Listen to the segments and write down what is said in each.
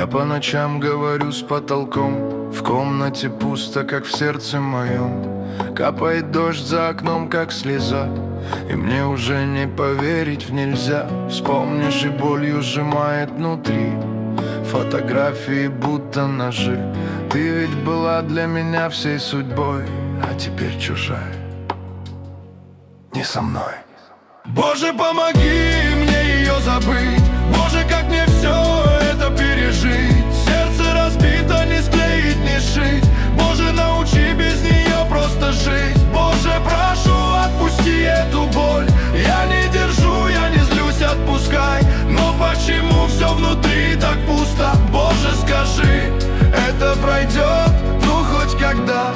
Я по ночам говорю с потолком, в комнате пусто, как в сердце моем. Капает дождь за окном, как слеза, и мне уже не поверить в нельзя. Вспомнишь, и болью сжимает внутри. Фотографии будто ножи. Ты ведь была для меня всей судьбой, а теперь чужая, не со мной. Боже, помоги мне ее забыть. Боже, как мне все это пережить. Сердце разбито, не склеить, не шить. Боже, научи без нее просто жить. Боже, прошу, отпусти эту боль. Я не держу, я не злюсь, отпускай. Но почему все внутри так пусто? Боже, скажи, это пройдет, ну хоть когда.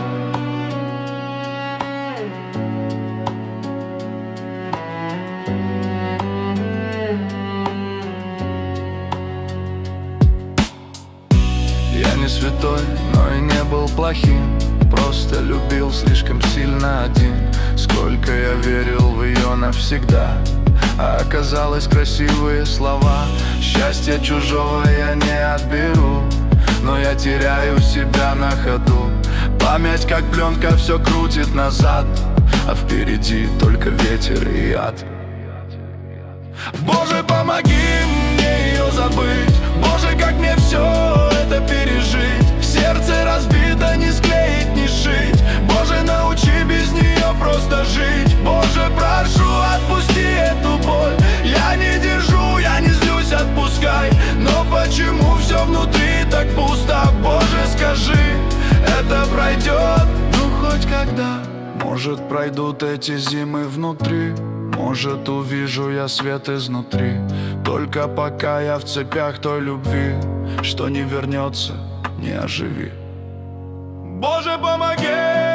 Я не святой, но и не был плохим. Просто любил слишком сильно один. Сколько я верил в ее навсегда, а оказалось красивые слова. Счастье чужого я не отберу, но я теряю себя на ходу. Память как пленка все крутит назад, а впереди только ветер и яд. Боже, помоги мне ее забыть. Боже, как мне все это пережить. Сердце разбито, не склеить, не шить. Боже, научи без нее просто жить. Боже, прошу, отпусти эту боль. Я не держу, я не злюсь, отпускай. Но почему все внутри так пусто? Боже, скажи, это пройдет, ну хоть когда. Может, пройдут эти зимы внутри, может, увижу я свет изнутри. Только пока я в цепях той любви, что не вернется, не оживи. Боже, помоги!